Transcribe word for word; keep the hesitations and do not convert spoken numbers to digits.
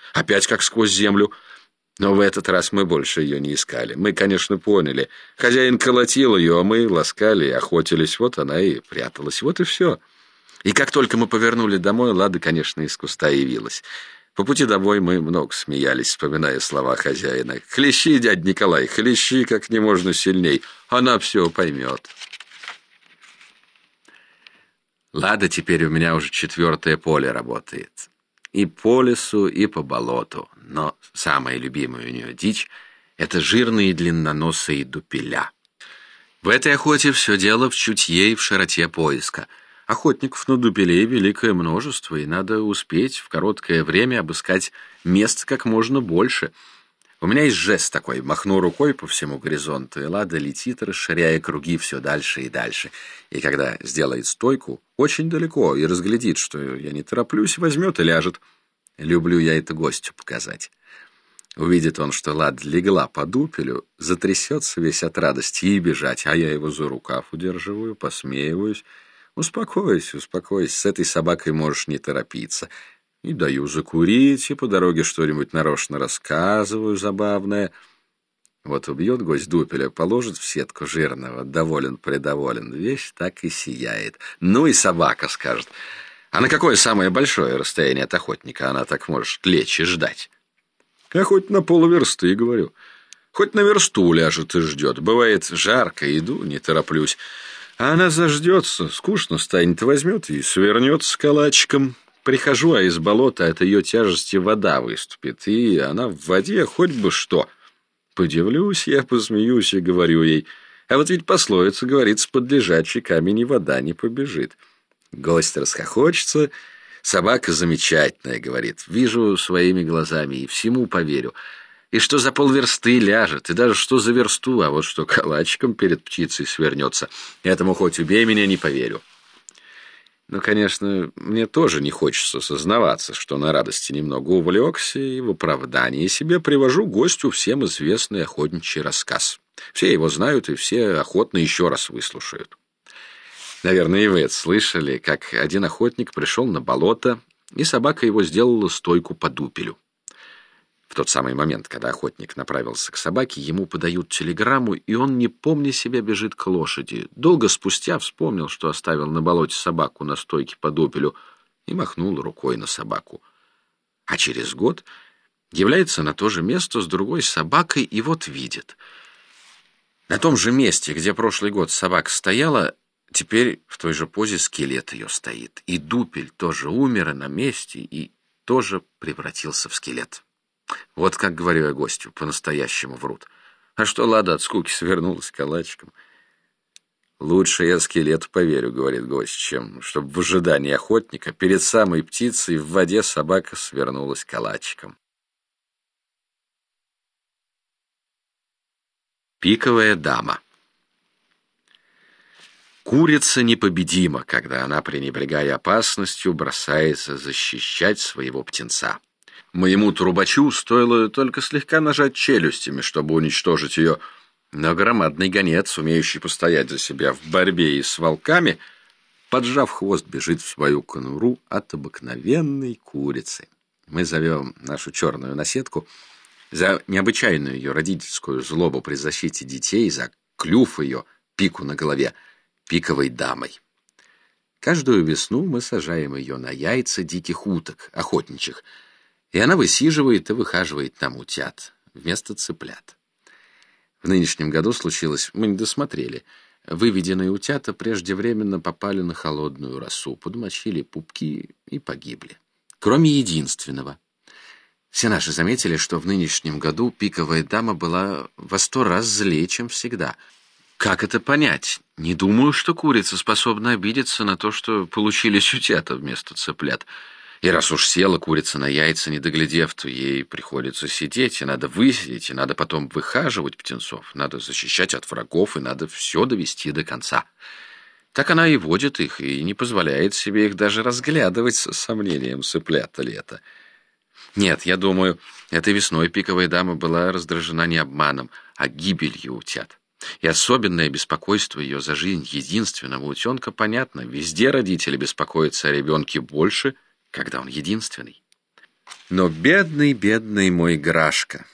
Опять как сквозь землю. Но в этот раз мы больше ее не искали. Мы, конечно, поняли. Хозяин колотил ее, а мы ласкали и охотились. Вот она и пряталась. Вот и все. И как только мы повернули домой, Лада, конечно, из куста явилась. По пути домой мы много смеялись, вспоминая слова хозяина. «Хлещи, дядь Николай, хлещи как не можно сильней. Она все поймет». Лада теперь у меня уже четвертое поле работает. И по лесу, и по болоту. Но самая любимая у нее дичь — это жирные длинноносые дупеля. В этой охоте все дело в чутье и в широте поиска. Охотников на дупелей великое множество, и надо успеть в короткое время обыскать мест как можно больше. У меня есть жест такой: махну рукой по всему горизонту, и Лада летит, расширяя круги все дальше и дальше. И когда сделает стойку очень далеко и разглядит, что я не тороплюсь, возьмет и ляжет. Люблю я это гостю показать. Увидит он, что Лада легла по дупелю, затрясется весь от радости и бежать, а я его за рукав удерживаю, посмеиваюсь. Успокойся, успокойся, с этой собакой можешь не торопиться. И даю закурить, и по дороге что-нибудь нарочно рассказываю забавное. Вот убьет гость дупеля, положит в сетку жирного, доволен-предоволен, вещь так и сияет. Ну и собака скажет: а на какое самое большое расстояние от охотника она так может лечь и ждать? Я хоть на полверсты, говорю. Хоть на версту ляжет и ждет. Бывает жарко, иду, не тороплюсь. А она заждется, скучно станет, возьмет и свернется калачиком. Прихожу, а из болота от ее тяжести вода выступит, и она в воде хоть бы что. Подивлюсь я, посмеюсь и говорю ей: а вот ведь пословица говорит, с под лежачий камень и вода не побежит. Гость расхохочется. Собака замечательная, говорит. Вижу своими глазами и всему поверю. И что за полверсты ляжет, и даже что за версту, а вот что калачиком перед птицей свернется, этому хоть убей меня, не поверю. Ну, конечно, мне тоже не хочется сознаваться, что на радости немного увлекся, и в оправдании себе привожу гостю всем известный охотничий рассказ. Все его знают, и все охотно еще раз выслушают. Наверное, и вы это слышали, как один охотник пришел на болото, и собака его сделала стойку по дупелю. В тот самый момент, когда охотник направился к собаке, ему подают телеграмму, и он, не помня себя, бежит к лошади. Долго спустя вспомнил, что оставил на болоте собаку на стойке по дупелю, и махнул рукой на собаку. А через год является на то же место с другой собакой, и вот видит. На том же месте, где прошлый год собака стояла, теперь в той же позе скелет ее стоит. И дупель тоже умер, и на месте, и тоже превратился в скелет. Вот как говорю я гостю, по-настоящему врут. А что Лада от скуки свернулась калачиком? Лучше я скелету поверю, говорит гость, чем чтобы в ожидании охотника перед самой птицей в воде собака свернулась калачиком. Пиковая дама. Курица непобедима, когда она, пренебрегая опасностью, бросается защищать своего птенца. Моему трубачу стоило только слегка нажать челюстями, чтобы уничтожить ее, но громадный гонец, умеющий постоять за себя в борьбе и с волками, поджав хвост, бежит в свою конуру от обыкновенной курицы. Мы зовем нашу черную наседку за необычайную ее родительскую злобу при защите детей, за клюв ее, пику на голове, пиковой дамой. Каждую весну мы сажаем ее на яйца диких уток, охотничьих, и она высиживает и выхаживает там утят вместо цыплят. В нынешнем году случилось, мы не досмотрели, выведенные утята преждевременно попали на холодную росу, подмочили пупки и погибли. Кроме единственного. Все наши заметили, что в нынешнем году пиковая дама была во сто раз злее, чем всегда. Как это понять? Не думаю, что курица способна обидеться на то, что получились утята вместо цыплят. И раз уж села курица на яйца, не доглядев, то ей приходится сидеть, и надо высидеть, и надо потом выхаживать птенцов, надо защищать от врагов, и надо все довести до конца. Так она и водит их, и не позволяет себе их даже разглядывать со сомнением, цыплята ли это. Нет, я думаю, этой весной пиковая дама была раздражена не обманом, а гибелью утят. И особенное беспокойство ее за жизнь единственного утенка понятно. Везде родители беспокоятся о ребенке больше, когда он единственный. Но бедный, бедный мой Грашка!